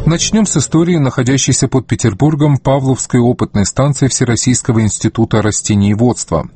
Начнем с истории, находящейся под Петербургом Павловской опытной станции Всероссийского института растениеводства.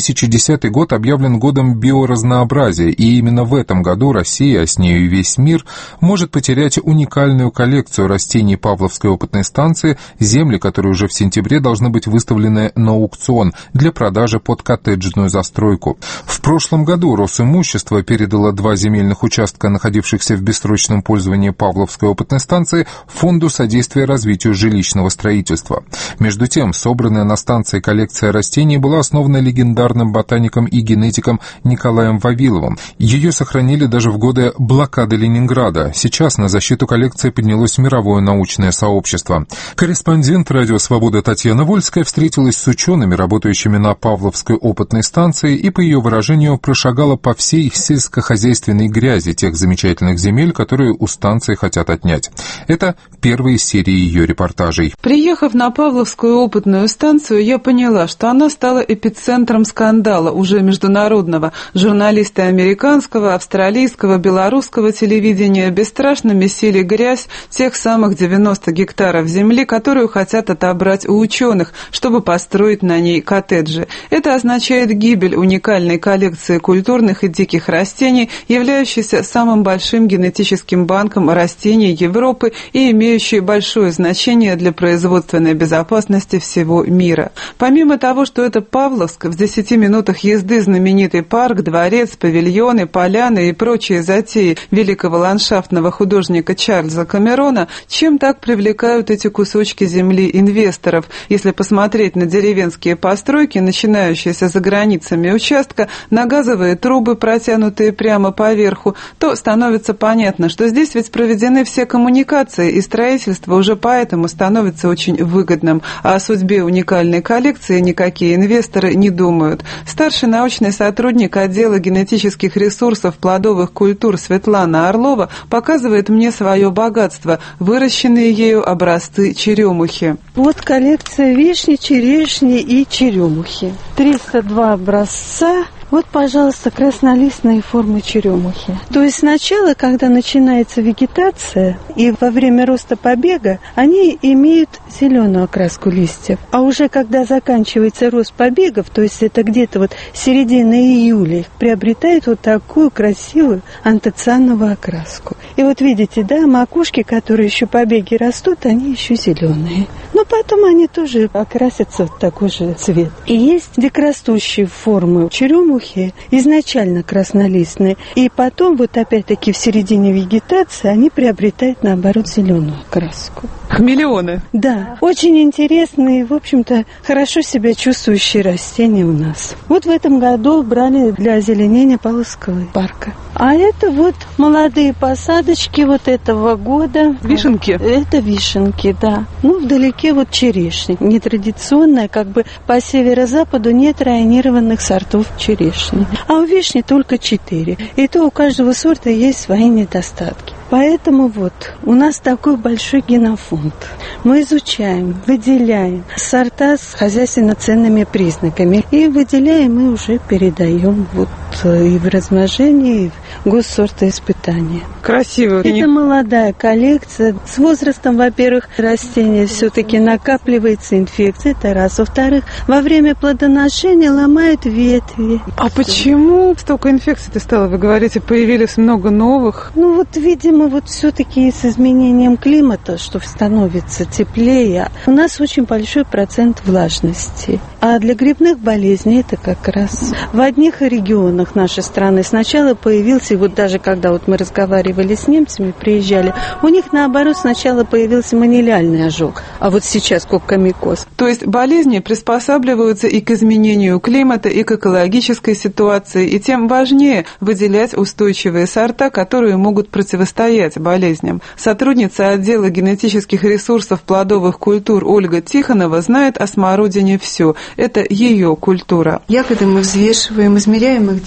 2010 год объявлен годом биоразнообразия, и именно в этом году Россия, а с нею и весь мир, может потерять уникальную коллекцию растений Павловской опытной станции, земли, которые уже в сентябре должны быть выставлены на аукцион для продажи под коттеджную застройку. В прошлом году Росимущество передало 2 земельных участка, находившихся в бессрочном пользовании Павловской опытной станции, Фонду содействия развитию жилищного строительства. Между тем, собранная на станции коллекция растений была основана легендарным ботаником и генетиком Николаем Вавиловым. Ее сохранили даже в годы блокады Ленинграда. Сейчас на защиту коллекции поднялось мировое научное сообщество. Корреспондент «Радио Свобода» Татьяна Вольская встретилась с учеными, работающими на Павловской опытной станции, и, по ее выражению, прошагала по всей сельскохозяйственной грязи тех замечательных земель, которые у станции хотят отнять. Это первые серии ее репортажей. Приехав на Павловскую опытную станцию, я поняла, что она стала эпицентром скандала, уже международного. Журналисты американского, австралийского, белорусского телевидения бесстрашно месили грязь тех самых 90 гектаров земли, которую хотят отобрать у ученых, чтобы построить на ней коттеджи. Это означает гибель уникальной коллекции культурных и диких растений, являющейся самым большим генетическим банком растений Европы и имеющей большое значение для производственной безопасности всего мира. Помимо того, что это Павловск, в 10 минутах езды знаменитый парк, дворец, павильоны, поляны и прочие затеи великого ландшафтного художника Чарльза Камерона, чем так привлекают эти кусочки земли инвесторов? Если посмотреть на деревенские постройки, начинающиеся за границами участка, на газовые трубы, протянутые прямо поверху, то становится понятно, что здесь ведь проведены все коммуникации, и строительство уже поэтому становится очень выгодным, а о судьбе уникальной коллекции никакие инвесторы не думают. Старший научный сотрудник отдела генетических ресурсов плодовых культур Светлана Орлова показывает мне свое богатство, выращенные ею образцы черемухи. Вот коллекция вишни, черешни и черемухи. 302 образца. Вот, пожалуйста, краснолистные формы черемухи. То есть сначала, когда начинается вегетация, и во время роста побега, они имеют зеленую окраску листьев. А уже когда заканчивается рост побегов, то есть это где-то вот середина июля, приобретают вот такую красивую антоциановую окраску. И вот видите, да, макушки, которые еще побеги растут, они еще зеленые. Но потом они тоже окрасятся в такой же цвет. И есть дикорастущие формы черемухи, изначально краснолистные, и потом вот опять-таки в середине вегетации они приобретают наоборот зеленую краску. Хамелеоны. Да, очень интересные, в общем-то, хорошо себя чувствующие растения у нас. Вот в этом году брали для озеленения Павловского парка. А это вот молодые посадочки вот этого года. Вишенки? Это вишенки, да. Ну, вдалеке вот черешня. Нетрадиционная, как бы по северо-западу нет районированных сортов черешни. А у вишни только 4. И то у каждого сорта есть свои недостатки. Поэтому вот у нас такой большой генофонд. Мы изучаем, выделяем сорта с хозяйственно ценными признаками. И выделяем, мы уже передаем вот и в размножение, и в госсортоиспытания. Красиво. Это молодая коллекция. С возрастом, во-первых, растение все-таки накапливается инфекция, это раз. Во-вторых, во время плодоношения ломают ветви. А почему столько инфекций ты стала? Вы говорите, появились много новых. Ну вот, видимо, вот все-таки с изменением климата, что становится теплее, у нас очень большой процент влажности. А для грибных болезней это как раз в одних регионах нашей страны сначала появился, вот даже когда вот мы разговаривали с немцами, приезжали, у них наоборот сначала появился манилиальный ожог, а вот сейчас кокомикоз. То есть болезни приспосабливаются и к изменению климата, и к экологической ситуации, и тем важнее выделять устойчивые сорта, которые могут противостоять болезням. Сотрудница отдела генетических ресурсов плодовых культур Ольга Тихонова знает о смородине все. Это ее культура. Ягоды мы взвешиваем, измеряем их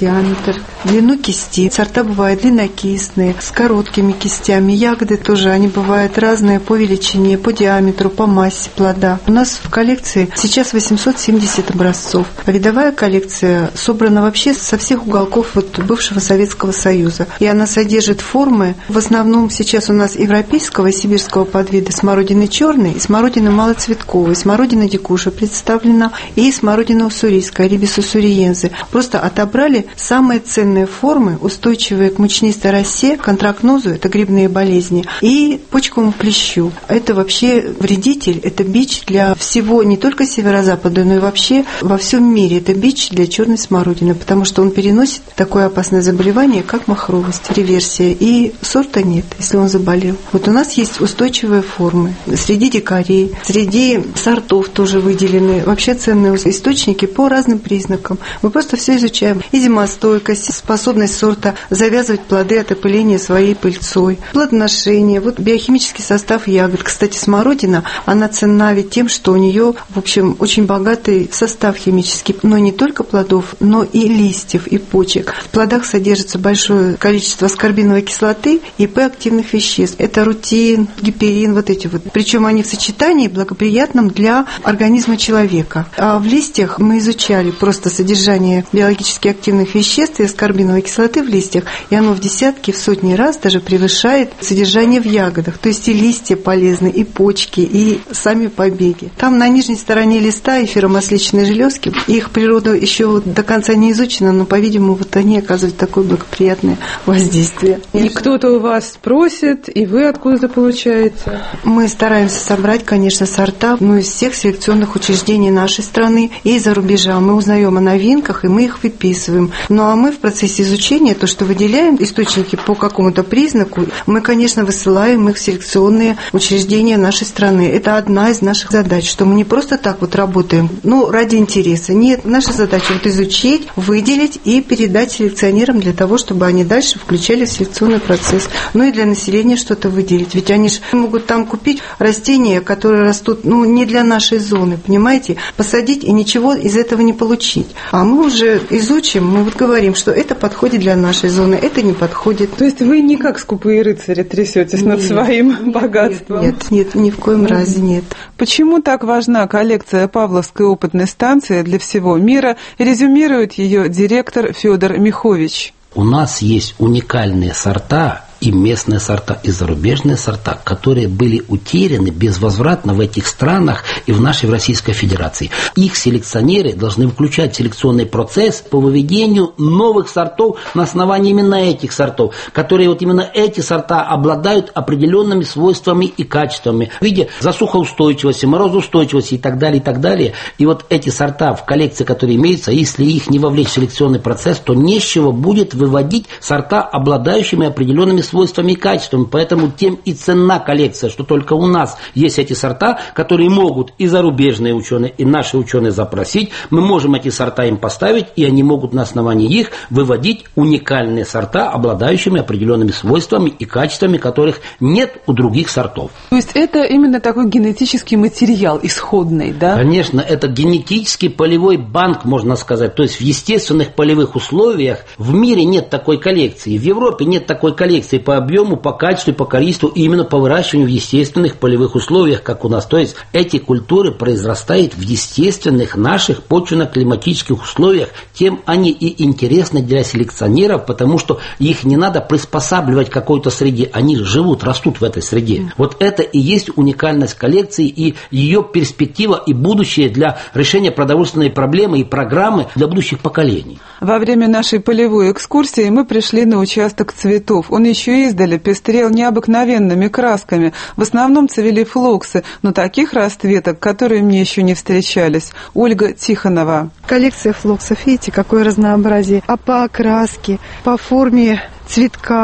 диаметр, длину кисти. Сорта бывают длиннокистные, с короткими кистями. Ягоды тоже, они бывают разные по величине, по диаметру, по массе плода. У нас в коллекции сейчас 870 образцов. А видовая коллекция собрана вообще со всех уголков бывшего Советского Союза. И она содержит формы, в основном сейчас у нас европейского и сибирского подвида смородины черной и смородины малоцветковой. Смородина дикуша представлена и смородина уссурийская, рибис уссуриензе. Просто отобрали самые ценные формы, устойчивые к мучнистой росе, к антракнозу, это грибные болезни, и почковому клещу. Это вообще вредитель, это бич для всего, не только северо-запада, но и вообще во всем мире. Это бич для черной смородины, потому что он переносит такое опасное заболевание, как махровость, реверсия. И сорта нет, если он заболел. Вот у нас есть устойчивые формы. Среди дикарей, среди сортов тоже выделены вообще ценные источники по разным признакам. Мы просто все изучаем. И зимостойкость, способность сорта завязывать плоды от опыления своей пыльцой, плодоношение, вот биохимический состав ягод. Кстати, смородина, она ценна ведь тем, что у нее, в общем, очень богатый состав химический, но не только плодов, но и листьев, и почек. В плодах содержится большое количество аскорбиновой кислоты и П-активных веществ. Это рутин, гиперин, вот эти вот. Причем они в сочетании благоприятном для организма человека. А в листьях мы изучали просто содержание биологически активных веществ и аскорбиновой кислоты в листьях, и оно в десятки, в сотни раз даже превышает содержание в ягодах. То есть и листья полезны, и почки, и сами побеги. Там на нижней стороне листа эфиромасличные железки. Их природа еще до конца не изучена, но, по-видимому, вот они оказывают такое благоприятное воздействие. И кто-то у вас просит, и вы откуда-то получаете? Мы стараемся собрать, конечно, сорта, из всех селекционных учреждений нашей страны и из-за рубежа. Мы узнаем о новинках, и мы их выписываем. Ну, а мы в процессе изучения, то, что выделяем источники по какому-то признаку, мы, конечно, высылаем их в селекционные учреждения нашей страны. Это одна из наших задач, что мы не просто так вот работаем, ради интереса. Нет, наша задача изучить, выделить и передать селекционерам для того, чтобы они дальше включали в селекционный процесс. И для населения что-то выделить. Ведь они же могут там купить растения, которые растут, не для нашей зоны, понимаете? Посадить и ничего из этого не получить. А мы уже изучим, мы говорим, что это подходит для нашей зоны, это не подходит. То есть вы не как скупые рыцари трясетесь над своим богатством? Нет, ни в коем разе нет. Почему так важна коллекция Павловской опытной станции для всего мира, резюмирует ее директор Федор Михович. У нас есть уникальные сорта, и местные сорта, и зарубежные сорта, которые были утеряны безвозвратно в этих странах и в нашей Российской Федерации. Их селекционеры должны включать селекционный процесс по выведению новых сортов на основании именно этих сортов, которые именно эти сорта обладают определенными свойствами и качествами в виде засухоустойчивости, морозоустойчивости и так далее, и так далее. И эти сорта в коллекции, которые имеются, если их не вовлечь в селекционный процесс, то не с чего будет выводить сорта, обладающими определенными свойствами и качествами. Поэтому тем и ценна коллекция, что только у нас есть эти сорта, которые могут и зарубежные ученые, и наши ученые запросить. Мы можем эти сорта им поставить, и они могут на основании их выводить уникальные сорта, обладающими определенными свойствами и качествами, которых нет у других сортов. То есть это именно такой генетический материал, исходный, да? Конечно, это генетический полевой банк, можно сказать. То есть в естественных полевых условиях в мире нет такой коллекции, в Европе нет такой коллекции по объему, по качеству, по количеству, и именно по выращиванию в естественных полевых условиях, как у нас. То есть эти культуры произрастают в естественных наших почвенно-климатических условиях, тем они и интересны для селекционеров, потому что их не надо приспосабливать к какой-то среде, они живут, растут в этой среде. Вот это и есть уникальность коллекции и ее перспектива и будущее для решения продовольственной проблемы и программы для будущих поколений. Во время нашей полевой экскурсии мы пришли на участок цветов. Он еще издали пестрел необыкновенными красками. В основном цвели флоксы, но таких расцветок, которые мне еще не встречались. Ольга Тихонова. Коллекция флоксов, видите, какое разнообразие. А по окраске, по форме цветка,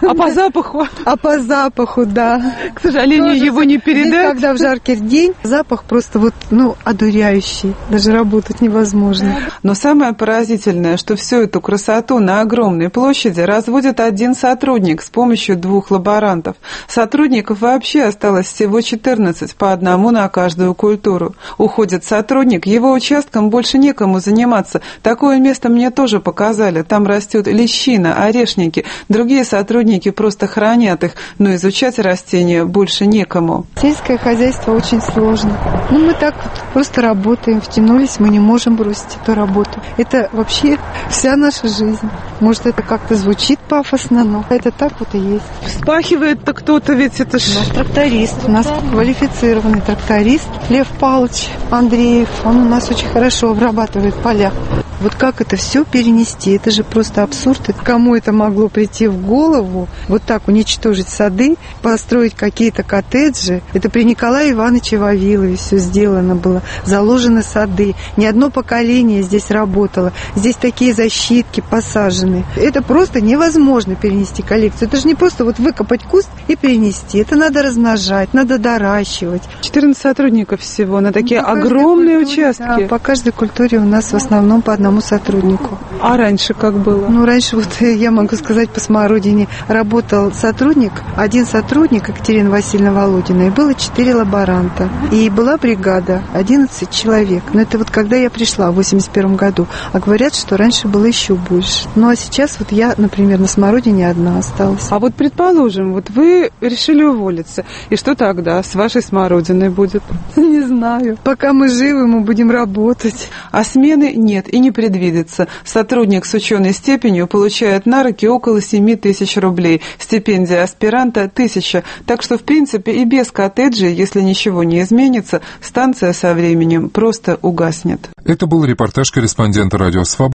А по запаху? А по запаху, да. К сожалению, тоже его не передать. Здесь, когда в жаркий день, запах просто одуряющий. Даже работать невозможно. Но самое поразительное, что всю эту красоту на огромной площади разводит один сотрудник с помощью 2 лаборантов. Сотрудников вообще осталось всего 14, по одному на каждую культуру. Уходит сотрудник, его участком больше некому заниматься. Такое место мне тоже показали. Там растет лещина, орешники. Другие сотрудники просто хранят их, но изучать растения больше некому. Сельское хозяйство очень сложно. Мы так просто работаем, втянулись, мы не можем бросить эту работу. Это вообще вся наша жизнь. Может, это как-то звучит пафосно, но это так и есть. Вспахивает-то кто-то, ведь это ж... У нас тракторист, у нас квалифицированный тракторист Лев Павлович Андреев. Он у нас очень хорошо обрабатывает поля. Вот как это все перенести? Это же просто абсурд. Кому это могло прийти в голову? Вот так уничтожить сады, построить какие-то коттеджи. Это при Николае Ивановиче Вавилове все сделано было. Заложены сады. Ни одно поколение здесь работало. Здесь такие защитки посажены. Это просто невозможно перенести коллекцию. Это же не просто выкопать куст и перенести. Это надо размножать, надо доращивать. 14 сотрудников всего на такие огромные участки. Да, по каждой культуре у нас в основном по одному сотруднику. А раньше как было? Раньше, я могу сказать, по смородине работал один сотрудник, Екатерина Васильевна Володина, и было 4 лаборанта. И была бригада, 11 человек. Но это когда я пришла в 81 году. А говорят, что раньше было еще больше. А сейчас я, например, на смородине одна осталась. А предположим, вы решили уволиться. И что тогда с вашей смородиной будет? Не знаю. Пока мы живы, мы будем работать. А смены нет и не предвидится. Сотрудник с ученой степенью получает на руки около 7 тысяч рублей. Стипендия аспиранта 1000. Так что, в принципе, и без коттеджей, если ничего не изменится, станция со временем просто угаснет. Это был репортаж корреспондента «Радио Свобода»